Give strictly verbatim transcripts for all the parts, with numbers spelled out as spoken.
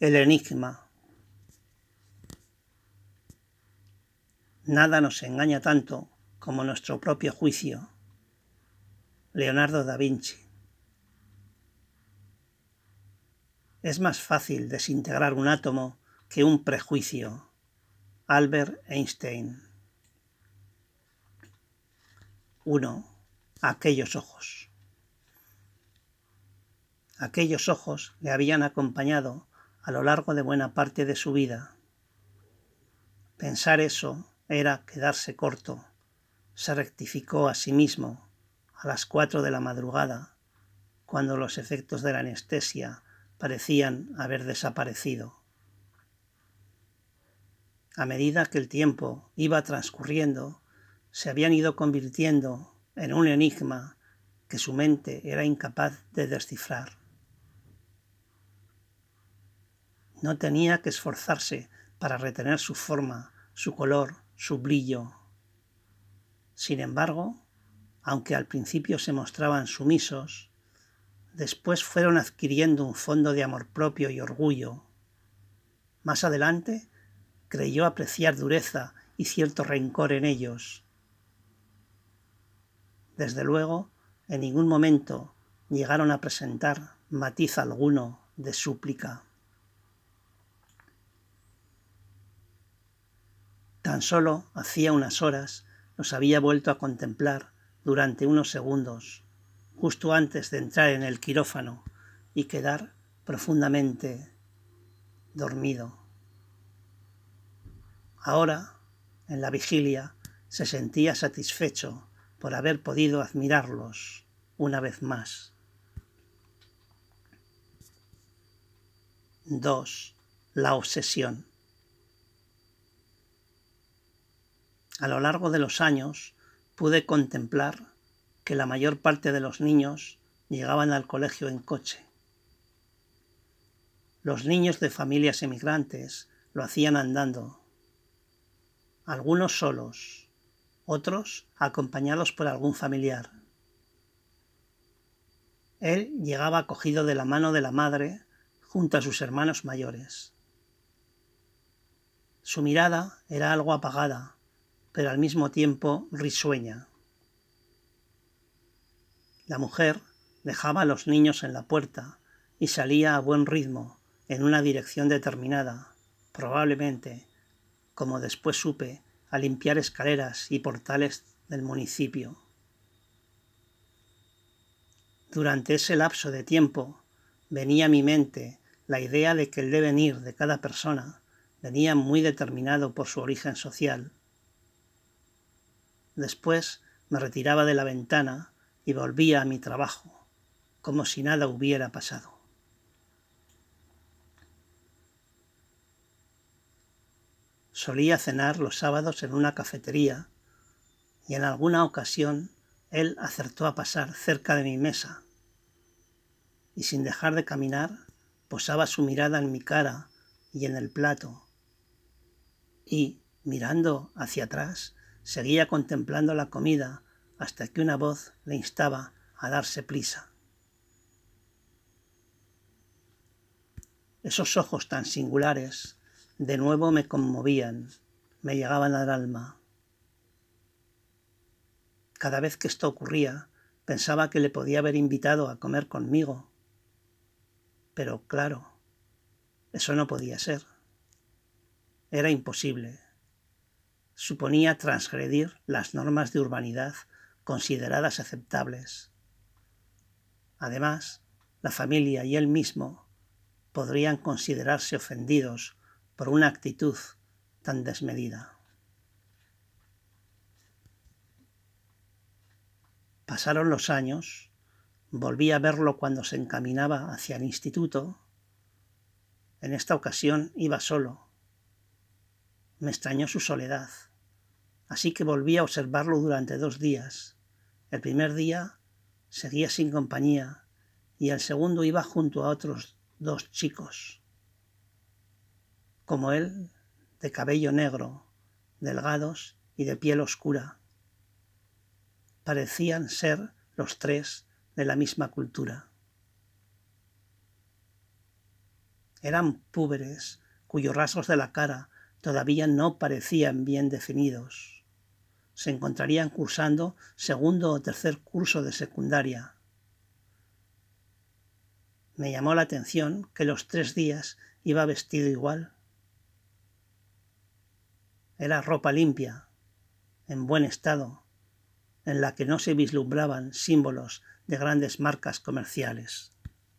El enigma. Nada nos engaña tanto como nuestro propio juicio. Leonardo da Vinci. Es más fácil desintegrar un átomo que un prejuicio. Albert Einstein. uno. Aquellos ojos. Aquellos ojos le habían acompañado a lo largo de buena parte de su vida. Pensar eso era quedarse corto. Se rectificó a sí mismo a las cuatro de la madrugada, cuando los efectos de la anestesia parecían haber desaparecido. A medida que el tiempo iba transcurriendo, se habían ido convirtiendo en un enigma que su mente era incapaz de descifrar. No tenía que esforzarse para retener su forma, su color, su brillo. Sin embargo, aunque al principio se mostraban sumisos, después fueron adquiriendo un fondo de amor propio y orgullo. Más adelante, creyó apreciar dureza y cierto rencor en ellos. Desde luego, en ningún momento llegaron a presentar matiz alguno de súplica. Tan solo hacía unas horas los había vuelto a contemplar durante unos segundos, justo antes de entrar en el quirófano y quedar profundamente dormido. Ahora, en la vigilia, se sentía satisfecho por haber podido admirarlos una vez más. dos. La obsesión. A lo largo de los años pude contemplar que la mayor parte de los niños llegaban al colegio en coche. Los niños de familias emigrantes lo hacían andando, algunos solos, otros acompañados por algún familiar. Él llegaba cogido de la mano de la madre junto a sus hermanos mayores. Su mirada era algo apagada, pero al mismo tiempo risueña. La mujer dejaba a los niños en la puerta y salía a buen ritmo en una dirección determinada, probablemente, como después supe, a limpiar escaleras y portales del municipio. Durante ese lapso de tiempo venía a mi mente la idea de que el devenir de cada persona venía muy determinado por su origen social. Después me retiraba de la ventana y volvía a mi trabajo, como si nada hubiera pasado. Solía cenar los sábados en una cafetería y en alguna ocasión él acertó a pasar cerca de mi mesa y sin dejar de caminar posaba su mirada en mi cara y en el plato y, mirando hacia atrás, seguía contemplando la comida hasta que una voz le instaba a darse prisa. Esos ojos tan singulares de nuevo me conmovían, me llegaban al alma. Cada vez que esto ocurría, pensaba que le podía haber invitado a comer conmigo. Pero claro, eso no podía ser. Era imposible. Suponía transgredir las normas de urbanidad consideradas aceptables. Además, la familia y él mismo podrían considerarse ofendidos por una actitud tan desmedida. Pasaron los años, volví a verlo cuando se encaminaba hacia el instituto. En esta ocasión iba solo. Me extrañó su soledad, así que volví a observarlo durante dos días. El primer día seguía sin compañía y el segundo iba junto a otros dos chicos, como él, de cabello negro, delgados y de piel oscura. Parecían ser los tres de la misma cultura. Eran púberes, cuyos rasgos de la cara todavía no parecían bien definidos. Se encontrarían cursando segundo o tercer curso de secundaria. Me llamó la atención que los tres días iba vestido igual. Era ropa limpia, en buen estado, en la que no se vislumbraban símbolos de grandes marcas comerciales.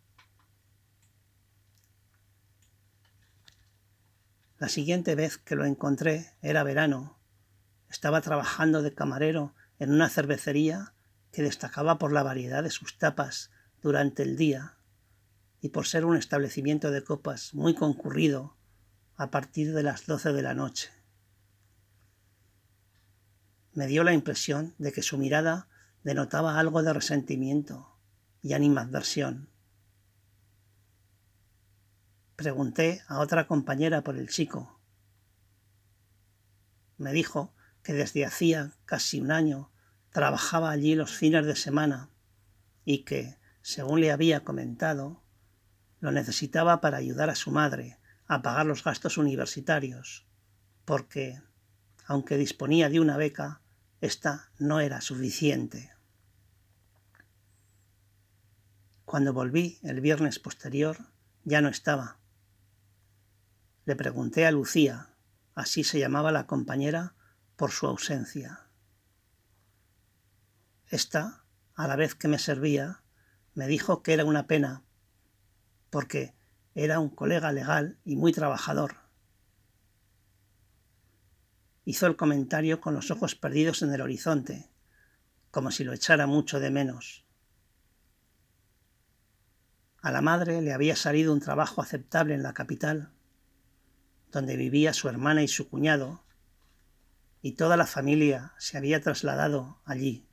La siguiente vez que lo encontré era verano. Estaba trabajando de camarero en una cervecería que destacaba por la variedad de sus tapas durante el día y por ser un establecimiento de copas muy concurrido a partir de las doce de la noche. Me dio la impresión de que su mirada denotaba algo de resentimiento y animadversión. Pregunté a otra compañera por el chico. Me dijo que desde hacía casi un año trabajaba allí los fines de semana y que, según le había comentado, lo necesitaba para ayudar a su madre a pagar los gastos universitarios, porque, aunque disponía de una beca, esta no era suficiente. Cuando volví el viernes posterior, ya no estaba. Le pregunté a Lucía, así se llamaba la compañera, por su ausencia. Esta, a la vez que me servía, me dijo que era una pena, porque era un colega legal y muy trabajador. Hizo el comentario con los ojos perdidos en el horizonte, como si lo echara mucho de menos. A la madre le había salido un trabajo aceptable en la capital, donde vivía su hermana y su cuñado, y toda la familia se había trasladado allí.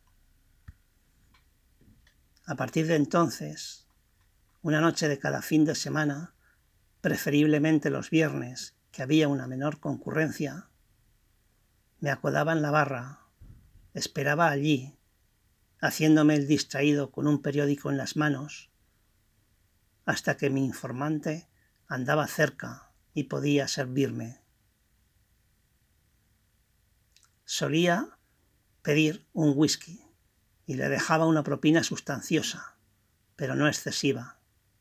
A partir de entonces, una noche de cada fin de semana, preferiblemente los viernes, que había una menor concurrencia, me acodaba en la barra, esperaba allí, haciéndome el distraído con un periódico en las manos, hasta que mi informante andaba cerca y podía servirme. Solía pedir un whisky y le dejaba una propina sustanciosa, pero no excesiva.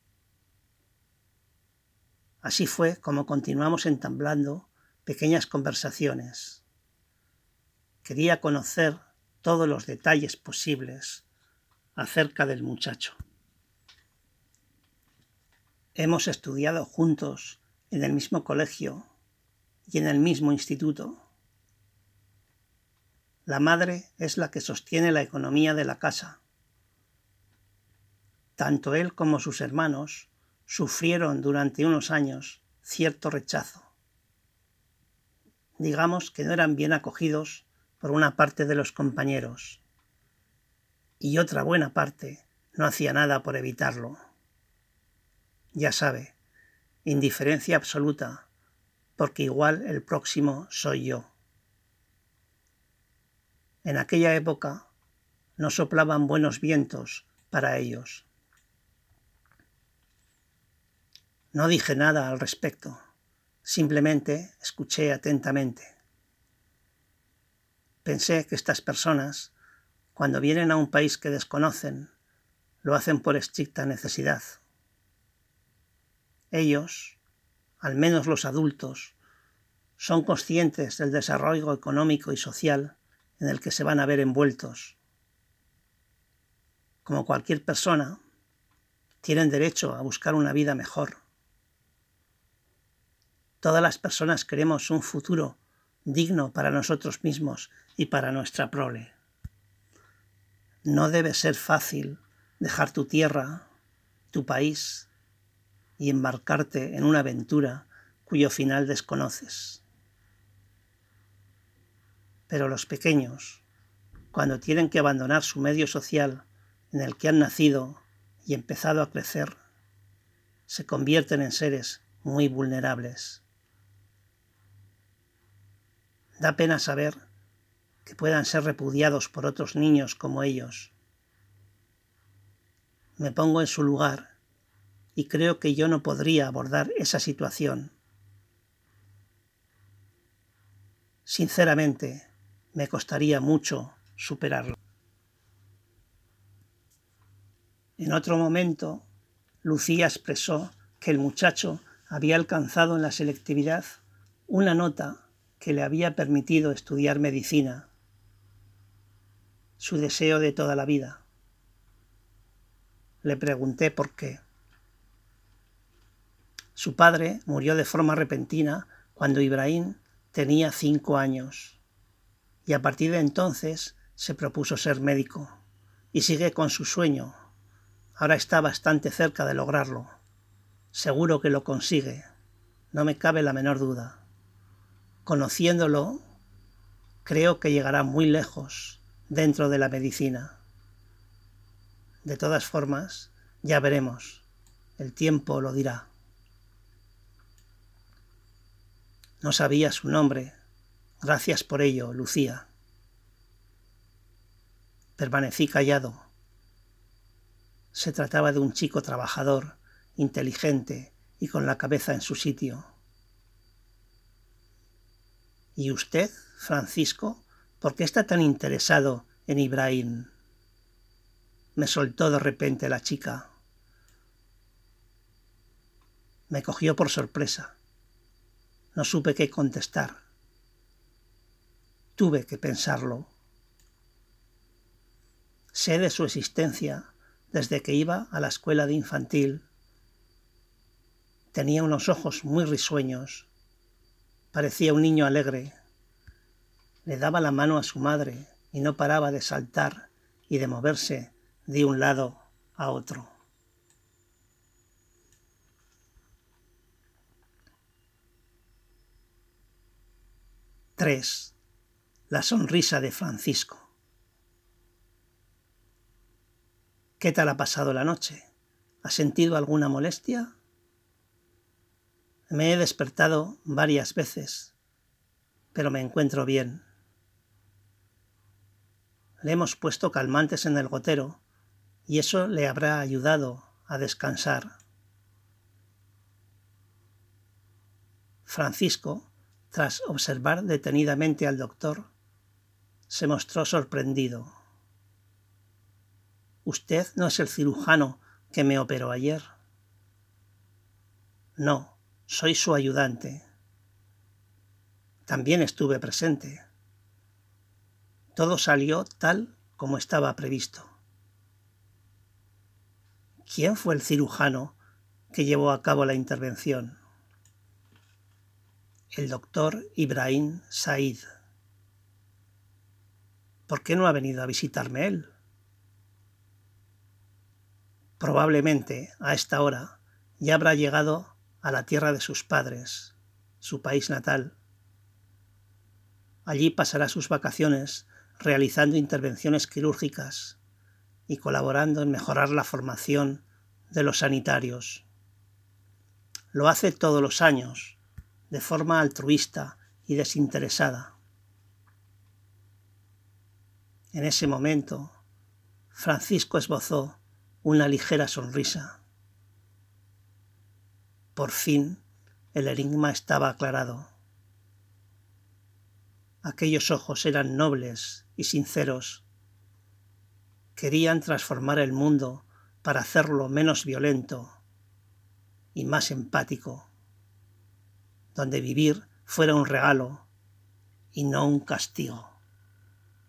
Así fue como continuamos entablando pequeñas conversaciones. Quería conocer todos los detalles posibles acerca del muchacho. Hemos estudiado juntos en el mismo colegio y en el mismo instituto. La madre es la que sostiene la economía de la casa. Tanto él como sus hermanos sufrieron durante unos años cierto rechazo. Digamos que no eran bien acogidos por una parte de los compañeros, y otra buena parte no hacía nada por evitarlo. Ya sabe, indiferencia absoluta, porque igual el próximo soy yo. En aquella época no soplaban buenos vientos para ellos. No dije nada al respecto, simplemente escuché atentamente. Pensé que estas personas, cuando vienen a un país que desconocen, lo hacen por estricta necesidad. Ellos, al menos los adultos, son conscientes del desarrollo económico y social en el que se van a ver envueltos. Como cualquier persona, tienen derecho a buscar una vida mejor. Todas las personas queremos un futuro digno para nosotros mismos y para nuestra prole. No debe ser fácil dejar tu tierra, tu país, y embarcarte en una aventura cuyo final desconoces. Pero los pequeños, cuando tienen que abandonar su medio social en el que han nacido y empezado a crecer, se convierten en seres muy vulnerables. Da pena saber que puedan ser repudiados por otros niños como ellos. Me pongo en su lugar y creo que yo no podría abordar esa situación. Sinceramente, me costaría mucho superarlo. En otro momento, Lucía expresó que el muchacho había alcanzado en la selectividad una nota que le había permitido estudiar medicina, su deseo de toda la vida. Le pregunté por qué. Su padre murió de forma repentina cuando Ibrahim tenía cinco años y a partir de entonces se propuso ser médico y sigue con su sueño. Ahora está bastante cerca de lograrlo. Seguro que lo consigue, no me cabe la menor duda. Conociéndolo, creo que llegará muy lejos dentro de la medicina. De todas formas, ya veremos. El tiempo lo dirá. No sabía su nombre. Gracias por ello, Lucía. Permanecí callado. Se trataba de un chico trabajador, inteligente y con la cabeza en su sitio. ¿Y usted, Francisco, por qué está tan interesado en Ibrahim? Me soltó de repente la chica. Me cogió por sorpresa. No supe qué contestar. Tuve que pensarlo. Sé de su existencia desde que iba a la escuela de infantil. Tenía unos ojos muy risueños. Parecía un niño alegre. Le daba la mano a su madre y no paraba de saltar y de moverse de un lado a otro. tres. La sonrisa de Francisco. ¿Qué tal ha pasado la noche? ¿Has sentido alguna molestia? Me he despertado varias veces, pero me encuentro bien. Le hemos puesto calmantes en el gotero y eso le habrá ayudado a descansar. Francisco, tras observar detenidamente al doctor, se mostró sorprendido. ¿Usted no es el cirujano que me operó ayer? No, soy su ayudante. También estuve presente. Todo salió tal como estaba previsto. ¿Quién fue el cirujano que llevó a cabo la intervención? El doctor Ibrahim Said. ¿Por qué no ha venido a visitarme él? Probablemente a esta hora ya habrá llegado a la tierra de sus padres, su país natal. Allí pasará sus vacaciones realizando intervenciones quirúrgicas y colaborando en mejorar la formación de los sanitarios. Lo hace todos los años, de forma altruista y desinteresada. En ese momento, Francisco esbozó una ligera sonrisa. Por fin, el enigma estaba aclarado. Aquellos ojos eran nobles y sinceros. Querían transformar el mundo para hacerlo menos violento y más empático, donde vivir fuera un regalo y no un castigo.